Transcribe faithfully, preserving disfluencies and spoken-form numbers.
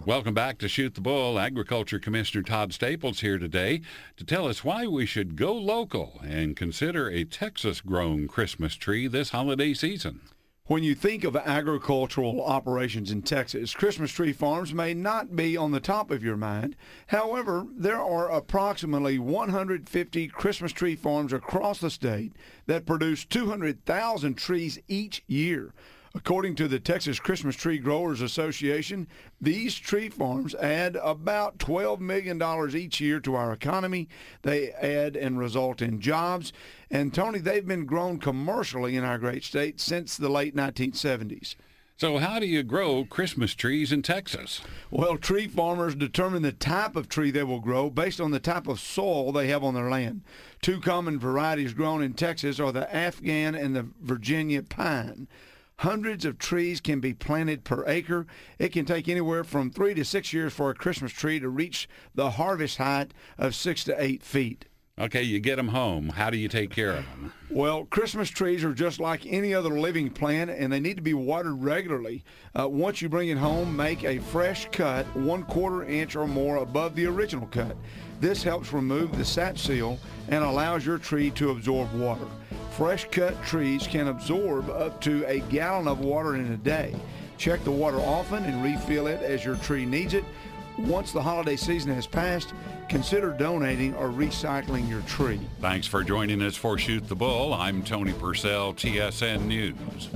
Welcome back to Shoot the Bull. Agriculture Commissioner Todd Staples here today to tell us why we should go local and consider a Texas-grown Christmas tree this holiday season. When you think of agricultural operations in Texas, Christmas tree farms may not be on the top of your mind. However, there are approximately one hundred fifty Christmas tree farms across the state that produce two hundred thousand trees each year. According to the Texas Christmas Tree Growers Association, these tree farms add about twelve million dollars each year to our economy. They add and result in jobs. And, Tony, they've been grown commercially in our great state since the late nineteen seventies. So how do you grow Christmas trees in Texas? Well, tree farmers determine the type of tree they will grow based on the type of soil they have on their land. Two common varieties grown in Texas are the Afghan and the Virginia pine. Hundreds of trees can be planted per acre. It can take anywhere from three to six years for a Christmas tree to reach the harvest height of six to eight feet. Okay, you get them home. How do you take care of them? Well, Christmas trees are just like any other living plant, and they need to be watered regularly. Uh, once you bring it home, make a fresh cut one quarter inch or more above the original cut. This helps remove the sap seal and allows your tree to absorb water. Fresh cut trees can absorb up to a gallon of water in a day. Check the water often and refill it as your tree needs it. Once the holiday season has passed, consider donating or recycling your tree. Thanks for joining us for Shoot the Bull. I'm Tony Purcell, T S N News.